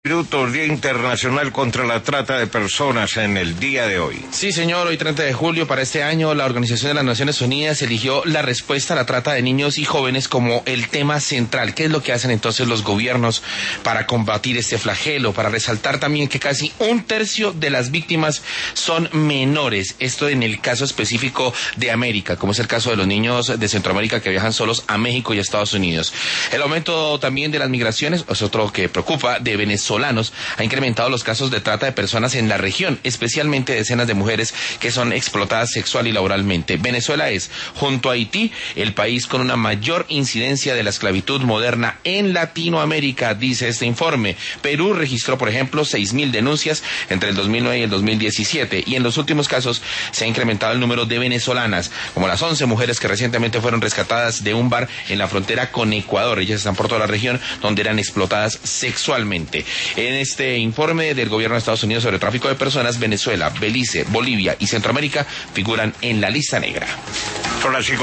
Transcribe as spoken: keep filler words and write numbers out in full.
Minutos, Día Internacional contra la Trata de Personas en el día de hoy. Sí, señor, hoy treinta de julio, para este año, la Organización de las Naciones Unidas eligió la respuesta a la trata de niños y jóvenes como el tema central. ¿Qué es lo que hacen entonces los gobiernos para combatir este flagelo? Para resaltar también que casi un tercio de las víctimas son menores. Esto en el caso específico de América, como es el caso de los niños de Centroamérica que viajan solos a México y a Estados Unidos. El aumento también de las migraciones es otro que preocupa, de Venezuela. Ha incrementado los casos de trata de personas en la región, especialmente decenas de mujeres que son explotadas sexual y laboralmente. Venezuela es, junto a Haití, el país con una mayor incidencia de la esclavitud moderna en Latinoamérica, dice este informe. Perú registró, por ejemplo, seis mil denuncias entre el dos mil nueve y el dos mil diecisiete, y en los últimos casos se ha incrementado el número de venezolanas, como las once mujeres que recientemente fueron rescatadas de un bar en la frontera con Ecuador. Ellas están por toda la región donde eran explotadas sexualmente. En este informe del gobierno de Estados Unidos sobre tráfico de personas, Venezuela, Belice, Bolivia y Centroamérica figuran en la lista negra. Son las cinco